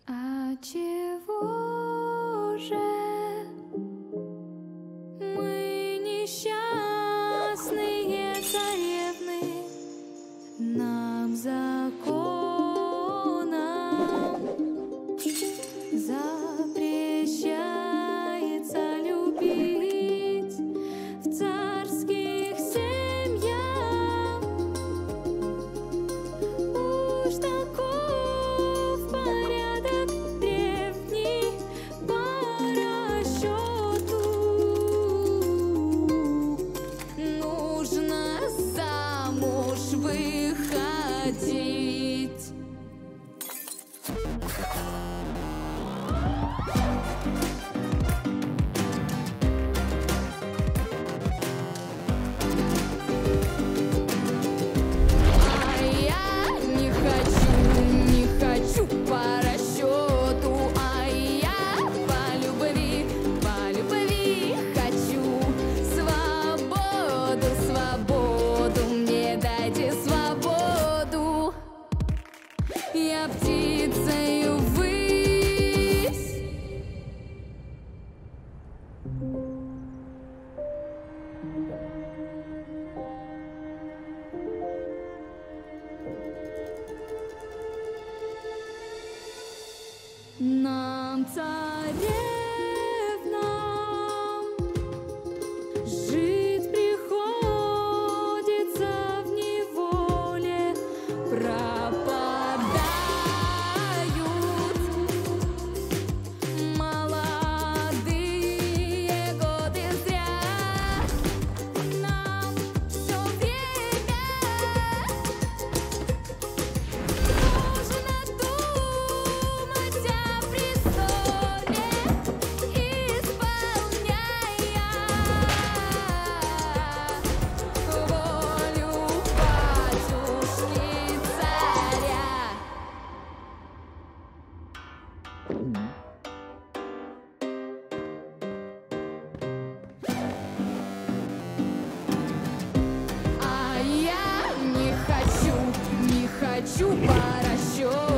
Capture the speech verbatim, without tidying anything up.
А чего же мы несчастные царевны? Нам законом запрещается любить в царских семьях. Уж таков порядок древний по расчету. Нужно замуж выходить. А я не хочу, не хочу по расчету, а я по любви, по любви хочу свободу, свободу, мне дайте свободу. Я птицею ввысь. Нам, царевнам, жить приходится в неволе. Пропадают молодые годы зря. Нам все время нужно думать о престоле, исполняя волю батюшки царя. А я не хочу, не хочу по расчету.